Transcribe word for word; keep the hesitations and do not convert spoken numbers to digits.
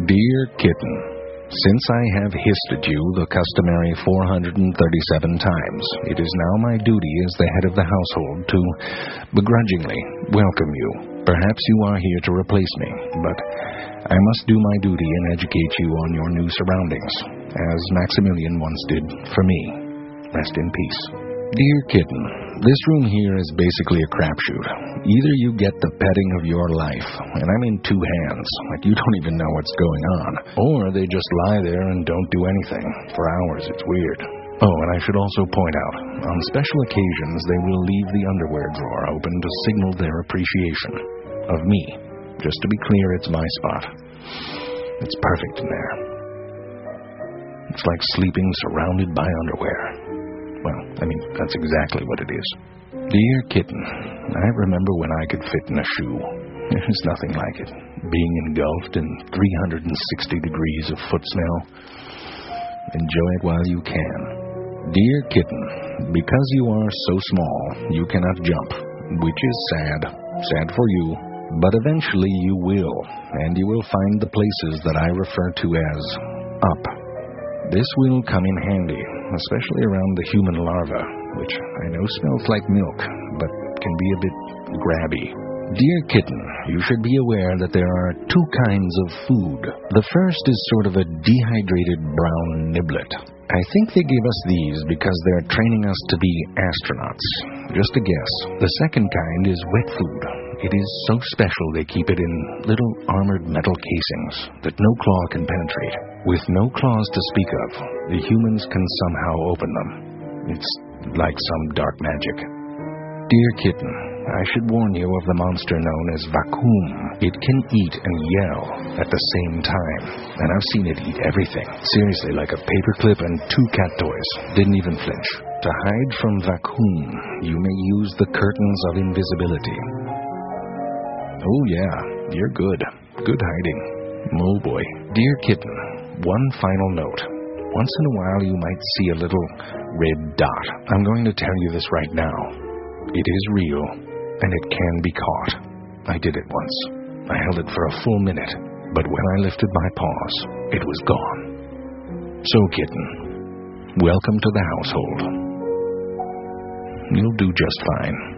Dear Kitten, since I have hissed at you the customary four hundred thirty-seven times, it is now my duty as the head of the household to begrudgingly welcome you. Perhaps you are here to replace me, but I must do my duty and educate you on your new surroundings, as Maximilian once did for me. Rest in peace. Dear Kitten, this room here is basically a crapshoot. Either you get the petting of your life, and I'm in two hands, like you don't even know what's going on, or they just lie there and don't do anything. For hours, it's weird. Oh, and I should also point out, on special occasions, they will leave the underwear drawer open to signal their appreciation of me. Just to be clear, it's my spot. It's perfect in there. It's like sleeping surrounded by underwear. Well, I mean, that's exactly what it is. Dear Kitten, I remember when I could fit in a shoe. There's nothing like it. Being engulfed in three hundred sixty degrees of foot smell. Enjoy it while you can. Dear Kitten, because you are so small, you cannot jump, which is sad. Sad for you. But eventually you will, and you will find the places that I refer to as up. This will come in handy, especially around the human larva, which I know smells like milk, but can be a bit grabby. Dear Kitten, you should be aware that there are two kinds of food. The first is sort of a dehydrated brown niblet. I think they gave us these because they're training us to be astronauts. Just a guess. The second kind is wet food. It is so special they keep it in little armored metal casings that no claw can penetrate. With no claws to speak of, the humans can somehow open them. It's like some dark magic. Dear Kitten, I should warn you of the monster known as Vacuum. It can eat and yell at the same time, and I've seen it eat everything. Seriously, like a paperclip and two cat toys. Didn't even flinch. To hide from Vacuum, you may use the curtains of invisibility. Oh yeah, you're good. Good hiding. Oh boy. Dear Kitten, one final note. Once in a while you might see a little red dot. I'm going to tell you this right now. It is real, and it can be caught. I did it once. I held it for a full minute, but when I lifted my paws, it was gone. So, Kitten, welcome to the household. You'll do just fine.